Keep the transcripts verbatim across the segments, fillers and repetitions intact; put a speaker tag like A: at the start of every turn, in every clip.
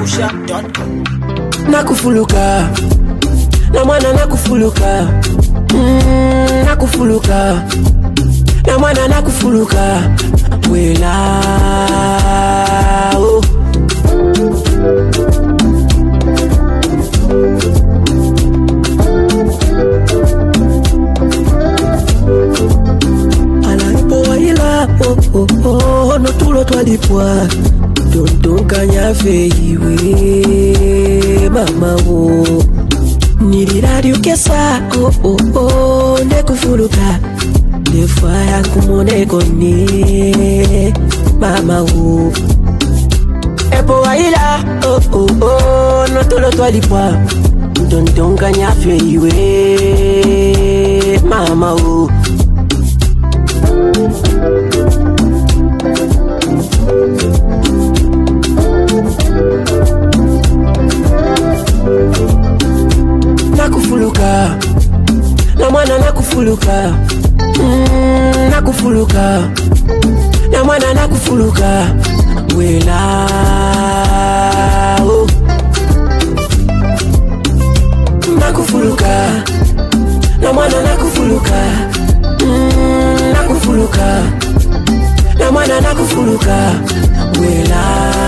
A: pusha dot com.
B: Nakufuluka na mwana nakufuluka, mm, nakufuluka na mwana nakufuluka wela oh. Alaipo waila oh oh oh no tulo twalipwa tontonka nyafeiwe mama wo niliradio kesa oh oh oh ndekufuluka defaya kumoneko ni mama wo epo waila oh oh oh no tulo twalipwa tontonka nyafeiwe mama wo nakufuluka na mwana nakufuluka, mm, nakufuluka na mwana nakufuluka wela oh. Nakufuluka na mwana nakufuluka, mm, nakufuluka na mwana nakufuluka wela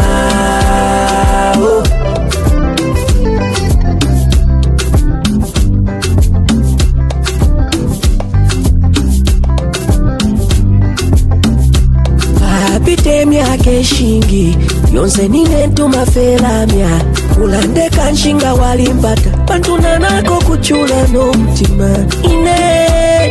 B: oh. Bitemia keshingi yonse ninentuma felamia ulande kanshinga walimpata pantuna nako kuchula no mtima ine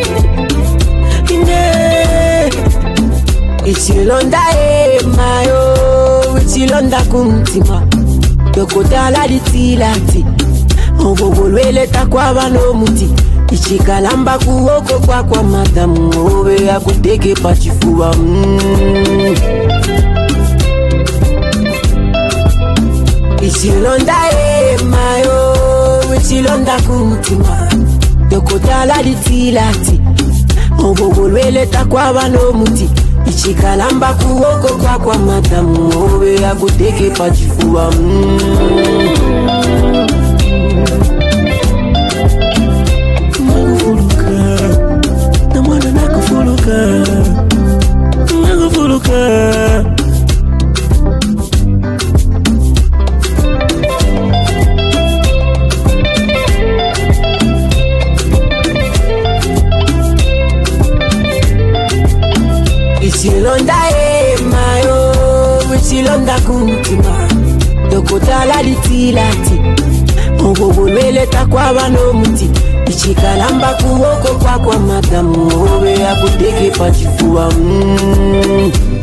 B: ine itilonda e mayo itilonda kumtima dokotala litilati ovogolwele takwa bano muti ichikalamba kuoko kwa kwa madamu obe ya kuteke pachifuwa mm. Ichilonda e mayo ichilonda kumtima dokotala litilati ovogolwele takwa bano muti ichikalamba kuoko kwa kwa madamu obe ya kuteke pachifuwa mm. Na mwana nakufuluka, nakufuluka ichilonda e mayo ichilonda kumtima dokotala litilati ovogolwele takwa bano muti ichikalamba kuoko kwa kwa madamu obe ya kuteke pachifuwa mm.